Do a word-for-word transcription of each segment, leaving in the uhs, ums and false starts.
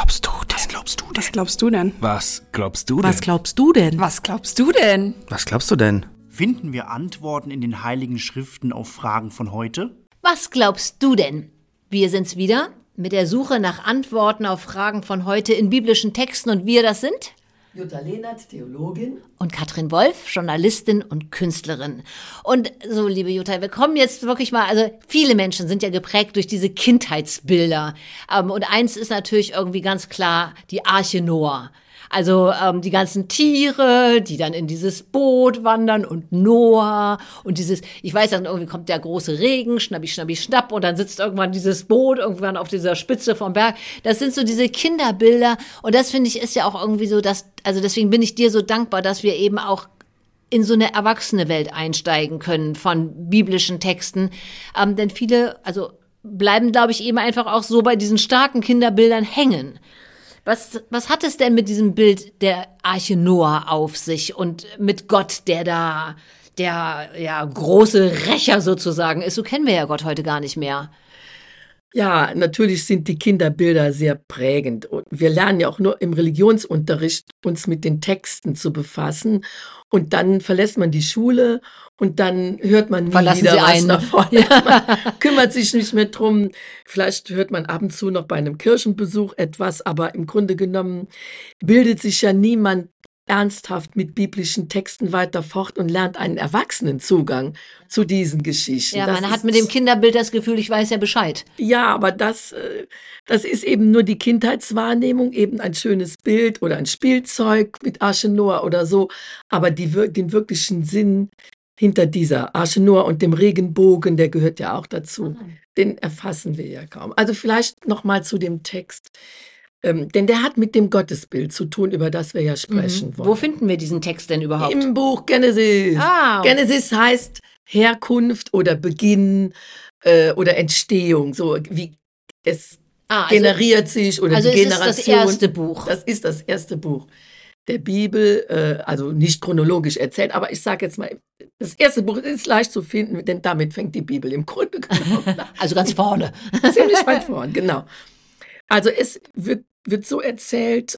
glaubst du denn? Was glaubst du denn? Was glaubst du denn? Was glaubst du denn? Was glaubst du denn? Was glaubst du denn? Was glaubst du denn? Finden wir Antworten in den Heiligen Schriften auf Fragen von heute? Was glaubst du denn? Wir sind's wieder mit der Suche nach Antworten auf Fragen von heute in biblischen Texten und wir das sind Jutta Lehnert, Theologin. und Katrin Wolf, Journalistin und Künstlerin. Und so, liebe Jutta, wir kommen jetzt wirklich mal, also viele Menschen sind ja geprägt durch diese Kindheitsbilder. Ähm, und eins ist natürlich irgendwie ganz klar die Arche Noah. Also ähm, die ganzen Tiere, die dann in dieses Boot wandern und Noah und dieses, ich weiß dann, irgendwie kommt der große Regen, schnappi, schnappi, schnapp und dann sitzt irgendwann dieses Boot irgendwann auf dieser Spitze vom Berg. Das sind so diese Kinderbilder und das finde ich ist ja auch irgendwie so, dass, also deswegen bin ich dir so dankbar, dass wir eben auch in so eine erwachsene Welt einsteigen können von biblischen Texten. Ähm, denn viele, also bleiben, glaube ich, eben einfach auch so bei diesen starken Kinderbildern hängen. Was, was hat es denn mit diesem Bild der Arche Noah auf sich und mit Gott, der da der ja große Rächer sozusagen ist? So kennen wir ja Gott heute gar nicht mehr. Ja, natürlich sind die Kinderbilder sehr prägend. Und wir lernen ja auch nur im Religionsunterricht, uns mit den Texten zu befassen. Und dann verlässt man die Schule und dann hört man nie Verlassen wieder Sie was ein. davon. Ja. Man kümmert sich nicht mehr drum. Vielleicht hört man ab und zu noch bei einem Kirchenbesuch etwas, aber im Grunde genommen bildet sich ja niemand ernsthaft mit biblischen Texten weiter fort und lernt einen Erwachsenenzugang zu diesen Geschichten. Ja, Das man hat ist- mit dem Kinderbild das Gefühl, ich weiß ja Bescheid. Ja, aber das, äh, das ist eben nur die Kindheitswahrnehmung, eben ein schönes Bild oder ein Spielzeug mit Arche Noah oder so. Aber die, wir- den wirklichen Sinn hinter dieser Arche Noah und dem Regenbogen, der gehört ja auch dazu, den erfassen wir ja kaum. Also vielleicht nochmal zu dem Text. Ähm, denn der hat mit dem Gottesbild zu tun, über das wir ja sprechen wollen. Wo finden wir diesen Text denn überhaupt? Im Buch Genesis. Ah. Genesis heißt Herkunft oder Beginn äh, oder Entstehung, so wie es Ah, also- generiert sich oder also die es ist das Generation. erste Buch. Das ist das erste Buch der Bibel, äh, also nicht chronologisch erzählt, aber ich sage jetzt mal, das erste Buch ist leicht zu finden, denn damit fängt die Bibel im Grunde genommen an. Also ganz vorne. Ziemlich weit vorn, genau. Also es wird, wird so erzählt,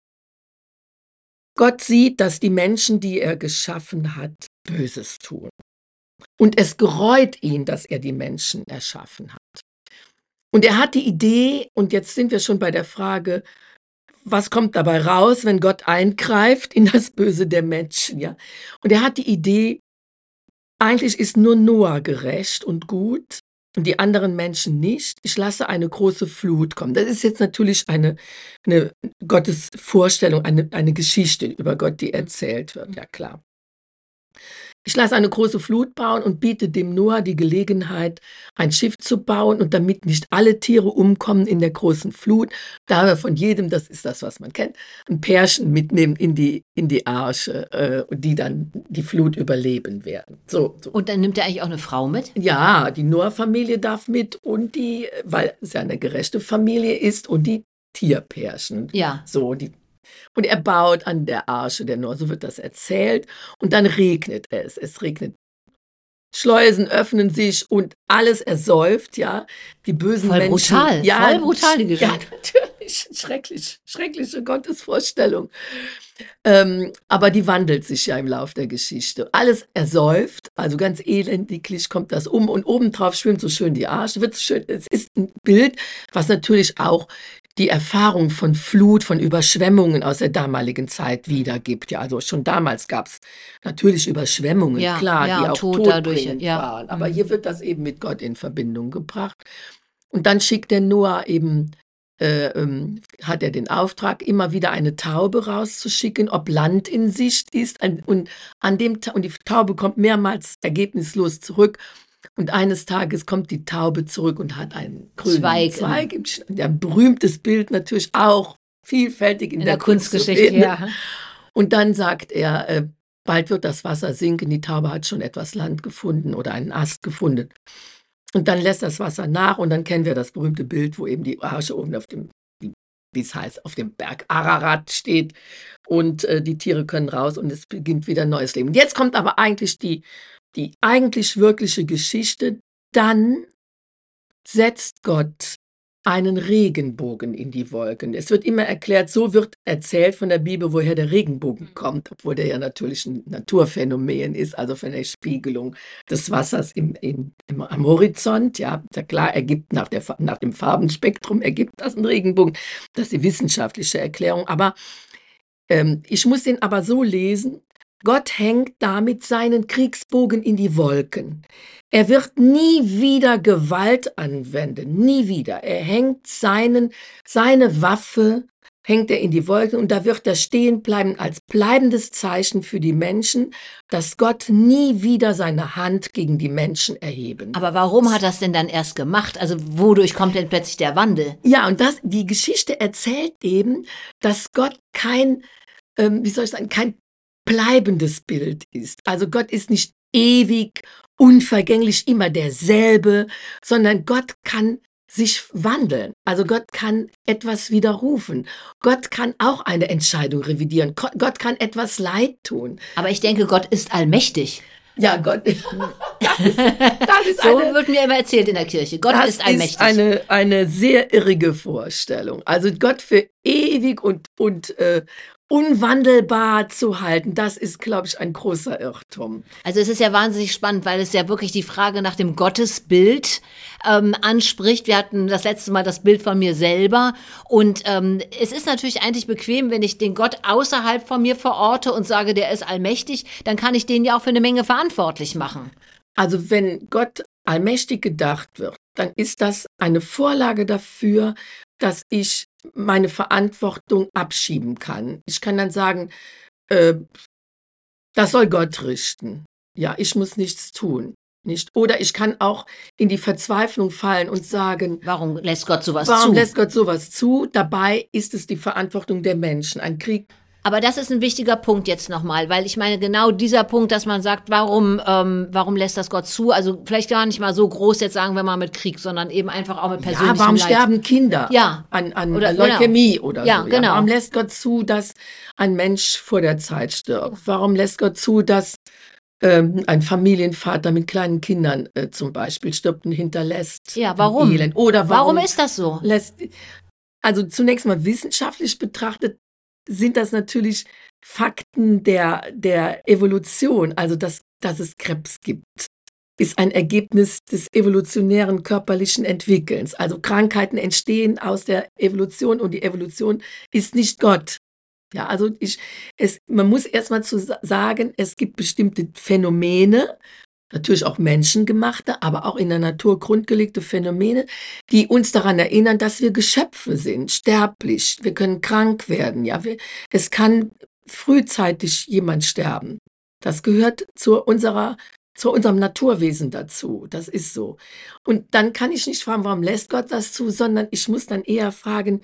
Gott sieht, dass die Menschen, die er geschaffen hat, Böses tun. Und es gereut ihn, dass er die Menschen erschaffen hat. Und er hat die Idee, und jetzt sind wir schon bei der Frage, was kommt dabei raus, wenn Gott eingreift in das Böse der Menschen, ja? Und er hat die Idee, eigentlich ist nur Noah gerecht und gut und die anderen Menschen nicht. Ich lasse eine große Flut kommen. Das ist jetzt natürlich eine, eine Gottes Vorstellung, eine, eine Geschichte über Gott, die erzählt wird, ja klar. Ich lasse eine große Flut bauen und biete dem Noah die Gelegenheit, ein Schiff zu bauen und damit nicht alle Tiere umkommen in der großen Flut, da wir von jedem, das ist das, was man kennt, ein Pärchen mitnehmen in die, in die Arche, äh, und die dann die Flut überleben werden. So, so. Und dann nimmt er eigentlich auch eine Frau mit? Ja, die Noah-Familie darf mit und die, weil es ja eine gerechte Familie ist und die Tierpärchen. Ja. So, die. Und er baut an der Arche der Noah, so wird das erzählt. Und dann regnet es. Es regnet. Schleusen öffnen sich und alles ersäuft, ja. Die bösen Voll Menschen. brutal, Ja, voll brutal, die Ja, Geschichte. natürlich. Schrecklich, schreckliche Gottesvorstellung. Ähm, aber die wandelt sich ja im Lauf der Geschichte. Alles ersäuft, also ganz elendiglich kommt das um und obendrauf schwimmt so schön die Arche. Wird so schön. Es ist ein Bild, was natürlich auch die Erfahrung von Flut, von Überschwemmungen aus der damaligen Zeit wiedergibt. Ja, also schon damals gab es natürlich Überschwemmungen, Ja, klar, ja, die und auch Tod dadurch, todbringend ja. waren. Aber Mhm. hier wird das eben mit Gott in Verbindung gebracht. Und dann schickt der Noah eben, äh, ähm, hat er den Auftrag, immer wieder eine Taube rauszuschicken, ob Land in Sicht ist. Ein- Und, an dem, Ta- und die Taube kommt mehrmals ergebnislos zurück. Und eines Tages kommt die Taube zurück und hat einen grünen Zweig. Zweig. im Sch- Ja, ein berühmtes Bild natürlich auch, vielfältig in, In der, der Kunst zu Kunstgeschichte, finden. ja. Und dann sagt er, äh, bald wird das Wasser sinken, die Taube hat schon etwas Land gefunden oder einen Ast gefunden. Und dann lässt das Wasser nach und dann kennen wir das berühmte Bild, wo eben die Arche oben auf dem, wie es heißt, auf dem Berg Ararat steht und äh, die Tiere können raus und es beginnt wieder ein neues Leben. Jetzt kommt aber eigentlich die, die eigentlich wirkliche Geschichte. Dann setzt Gott einen Regenbogen in die Wolken. Es wird immer erklärt, so wird erzählt von der Bibel, woher der Regenbogen kommt, obwohl der ja natürlich ein Naturphänomen ist, also von der Spiegelung des Wassers im, im, im, am Horizont. Ja, ist ja klar, ergibt nach, der, nach dem Farbenspektrum ergibt das einen Regenbogen. Das ist die wissenschaftliche Erklärung. Aber ähm, ich muss den aber so lesen, Gott hängt damit seinen Kriegsbogen in die Wolken. Er wird nie wieder Gewalt anwenden, nie wieder. Er hängt seinen, seine Waffe, hängt er in die Wolken und da wird er stehen bleiben als bleibendes Zeichen für die Menschen, dass Gott nie wieder seine Hand gegen die Menschen erheben. Aber warum hat er das denn dann erst gemacht? Also wodurch kommt denn plötzlich der Wandel? Ja, und das, die Geschichte erzählt eben, dass Gott kein, ähm, wie soll ich sagen, kein bleibendes Bild ist. Also Gott ist nicht ewig, unvergänglich, immer derselbe, sondern Gott kann sich wandeln. Also Gott kann etwas widerrufen. Gott kann auch eine Entscheidung revidieren. Gott kann etwas Leid tun. Aber ich denke, Gott ist allmächtig. Ja, Gott. Das ist, das ist so eine, wird mir immer erzählt in der Kirche. Gott das ist allmächtig. Das ist eine, eine sehr irrige Vorstellung. Also Gott für ewig und, und äh, unwandelbar zu halten, das ist, glaube ich, ein großer Irrtum. Also es ist ja wahnsinnig spannend, weil es ja wirklich die Frage nach dem Gottesbild ähm, anspricht. Wir hatten das letzte Mal das Bild von mir selber und ähm, es ist natürlich eigentlich bequem, wenn ich den Gott außerhalb von mir verorte und sage, der ist allmächtig, dann kann ich den ja auch für eine Menge verantwortlich machen. Also wenn Gott allmächtig gedacht wird, dann ist das eine Vorlage dafür, dass ich meine Verantwortung abschieben kann. Ich kann dann sagen, äh, das soll Gott richten. Ja, ich muss nichts tun. Nicht? Oder ich kann auch in die Verzweiflung fallen und sagen, warum lässt Gott sowas warum zu? Warum lässt Gott sowas zu? Dabei ist es die Verantwortung der Menschen. Ein Krieg. Aber das ist ein wichtiger Punkt jetzt nochmal, weil ich meine, genau dieser Punkt, dass man sagt, warum, ähm, warum lässt das Gott zu? Also vielleicht gar nicht mal so groß, jetzt sagen wir mal mit Krieg, sondern eben einfach auch mit persönlichem Leid. Ja, warum Leid. sterben Kinder ja. an, an oder, Leukämie genau. oder ja, so? Genau. Ja, warum lässt Gott zu, dass ein Mensch vor der Zeit stirbt? Warum lässt Gott zu, dass ähm, ein Familienvater mit kleinen Kindern äh, zum Beispiel stirbt und hinterlässt Ja, warum? Elend? Oder warum, warum ist das so? Lässt, also zunächst mal wissenschaftlich betrachtet sind das natürlich Fakten der, der Evolution, also dass, dass es Krebs gibt, ist ein Ergebnis des evolutionären körperlichen Entwickelns. Also Krankheiten entstehen aus der Evolution und die Evolution ist nicht Gott. Ja, also ich, es, man muss erstmal zu sagen, es gibt bestimmte Phänomene, natürlich auch menschengemachte, aber auch in der Natur grundgelegte Phänomene, die uns daran erinnern, dass wir Geschöpfe sind, sterblich. Wir können krank werden. Ja, wir, es kann frühzeitig jemand sterben. Das gehört zu unserer, zu unserem Naturwesen dazu. Das ist so. Und dann kann ich nicht fragen, warum lässt Gott das zu, sondern ich muss dann eher fragen,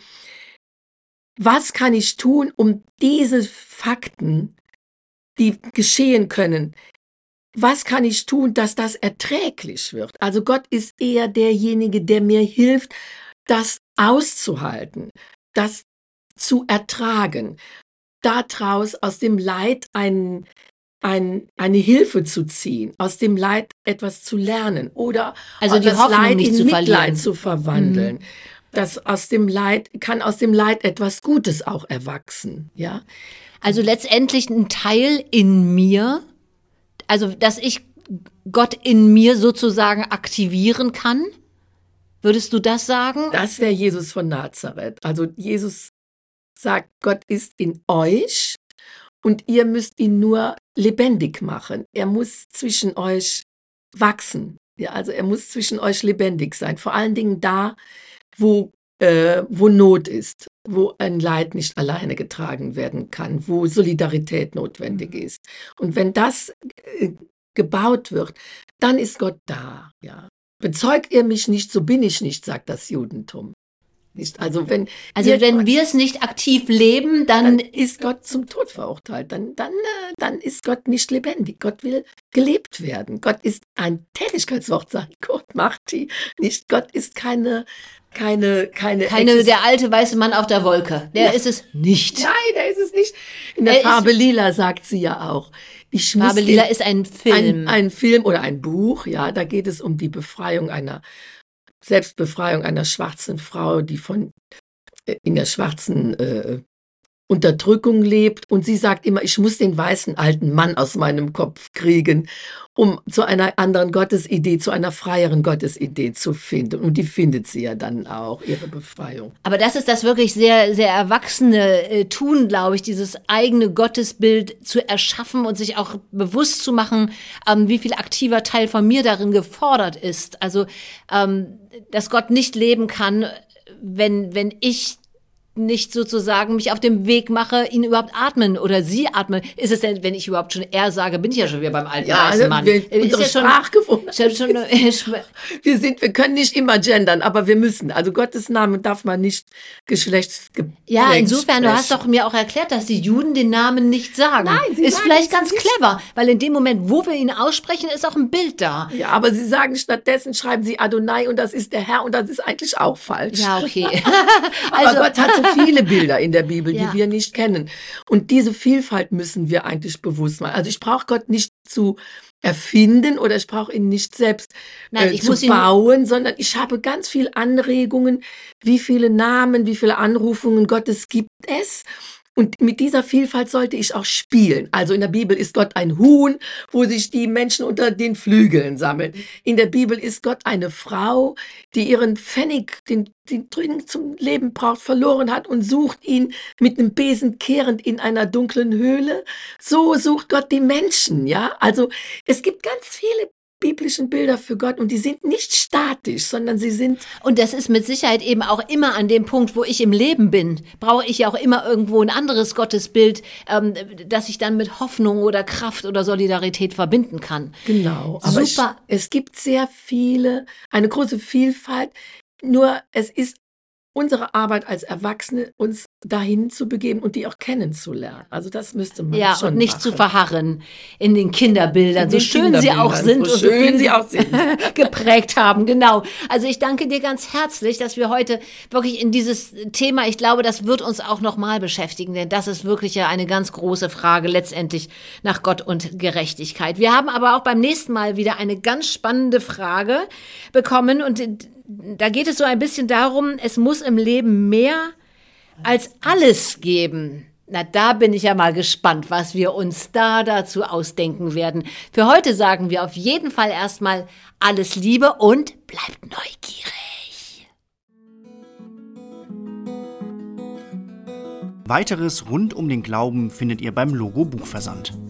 was kann ich tun, um diese Fakten, die geschehen können, was kann ich tun, dass das erträglich wird? Also Gott ist eher derjenige, der mir hilft, das auszuhalten, das zu ertragen, daraus aus dem Leid ein, ein, eine Hilfe zu ziehen, aus dem Leid etwas zu lernen oder also die das Hoffnung Leid nicht in zu Mitleid verlieren. zu verwandeln. Mhm. Das aus dem Leid, kann aus dem Leid etwas Gutes auch erwachsen. Ja? Also letztendlich ein Teil in mir, also dass ich Gott in mir sozusagen aktivieren kann? Würdest du das sagen? Das wäre Jesus von Nazareth. Also Jesus sagt, Gott ist in euch und ihr müsst ihn nur lebendig machen. Er muss zwischen euch wachsen. Ja, also er muss zwischen euch lebendig sein. Vor allen Dingen da, wo, äh, wo Not ist, wo ein Leid nicht alleine getragen werden kann, wo Solidarität notwendig ist. Und wenn das äh, gebaut wird, dann ist Gott da. Ja. Bezeugt ihr mich nicht, so bin ich nicht, sagt das Judentum. Nicht? Also wenn, also wir, wenn wir es nicht aktiv leben, dann, dann ist Gott zum Tod verurteilt. Dann, dann, dann ist Gott nicht lebendig. Gott will gelebt werden. Gott ist ein Tätigkeitswort, sagt Kurt Marti. Nicht Gott ist keine keine keine keine Exist- der alte weiße Mann auf der Wolke. Der ja. ist es nicht. Nein, der ist es nicht. In der er Farbe Lila sagt sie ja auch. Ich Farbe Lila ist ein Film. Ein, ein Film oder ein Buch. Ja, da geht es um die Befreiung einer Selbstbefreiung einer schwarzen Frau, die von äh, in der schwarzen äh, Unterdrückung lebt. Und sie sagt immer, ich muss den weißen alten Mann aus meinem Kopf kriegen, um zu einer anderen Gottesidee, zu einer freieren Gottesidee zu finden. Und die findet sie ja dann auch, ihre Befreiung. Aber das ist das wirklich sehr, sehr erwachsene äh, Tun, glaube ich, dieses eigene Gottesbild zu erschaffen und sich auch bewusst zu machen, ähm, wie viel aktiver Teil von mir darin gefordert ist. Also, ähm, dass Gott nicht leben kann, wenn, wenn ich nicht sozusagen mich auf dem Weg mache, ihn überhaupt atmen oder sie atmen. Ist es denn, wenn ich überhaupt schon er sage, bin ich ja schon wieder beim alten Ja, weißen Mann. wir, Ist unsere ja schon, Sprachgewohnheit. schon, schon, Wir sind, wir können nicht immer gendern, aber wir müssen. Also Gottes Namen darf man nicht geschlechtsgeprägt ja, insofern, du hast sprechen. doch mir auch erklärt, dass die Juden den Namen nicht sagen. Nein, sie ist sagen vielleicht es ganz nicht. clever, weil in dem Moment, wo wir ihn aussprechen, ist auch ein Bild da. Ja, aber sie sagen stattdessen, schreiben sie Adonai und das ist der Herr und das ist eigentlich auch falsch. Ja, okay. Aber also, Gott hat so viele Bilder in der Bibel, Ja. die wir nicht kennen. Und diese Vielfalt müssen wir eigentlich bewusst machen. Also ich brauche Gott nicht zu erfinden oder ich brauche ihn nicht selbst Nein, äh, ich zu muss ihn- bauen, sondern ich habe ganz viel Anregungen, wie viele Namen, wie viele Anrufungen Gottes gibt es. Und mit dieser Vielfalt sollte ich auch spielen. Also in der Bibel ist Gott ein Huhn, wo sich die Menschen unter den Flügeln sammeln. In der Bibel ist Gott eine Frau, die ihren Pfennig, den, den dringend zum Leben braucht, verloren hat und sucht ihn mit einem Besen kehrend in einer dunklen Höhle. So sucht Gott die Menschen, ja. Also es gibt ganz viele biblischen Bilder für Gott und die sind nicht statisch, sondern sie sind Und das ist mit Sicherheit eben auch immer an dem Punkt, wo ich im Leben bin, brauche ich ja auch immer irgendwo ein anderes Gottesbild, ähm, das ich dann mit Hoffnung oder Kraft oder Solidarität verbinden kann. Genau, aber ich, Super. es gibt sehr viele, eine große Vielfalt, nur es ist unsere Arbeit als Erwachsene, uns dahin zu begeben und die auch kennenzulernen. Also das müsste man Ja, schon und nicht machen. zu verharren in den Kinderbildern, In so den schön sie auch Kinderbildern, sind so und so schön viel sie auch sind. geprägt haben, genau. Also ich danke dir ganz herzlich, dass wir heute wirklich in dieses Thema, ich glaube, das wird uns auch nochmal beschäftigen, denn das ist wirklich ja eine ganz große Frage letztendlich nach Gott und Gerechtigkeit. Wir haben aber auch beim nächsten Mal wieder eine ganz spannende Frage bekommen und da geht es so ein bisschen darum, es muss im Leben mehr als alles geben. Na, da bin ich ja mal gespannt, was wir uns da dazu ausdenken werden. Für heute sagen wir auf jeden Fall erstmal alles Liebe und bleibt neugierig. Weiteres rund um den Glauben findet ihr beim Logo Buchversand.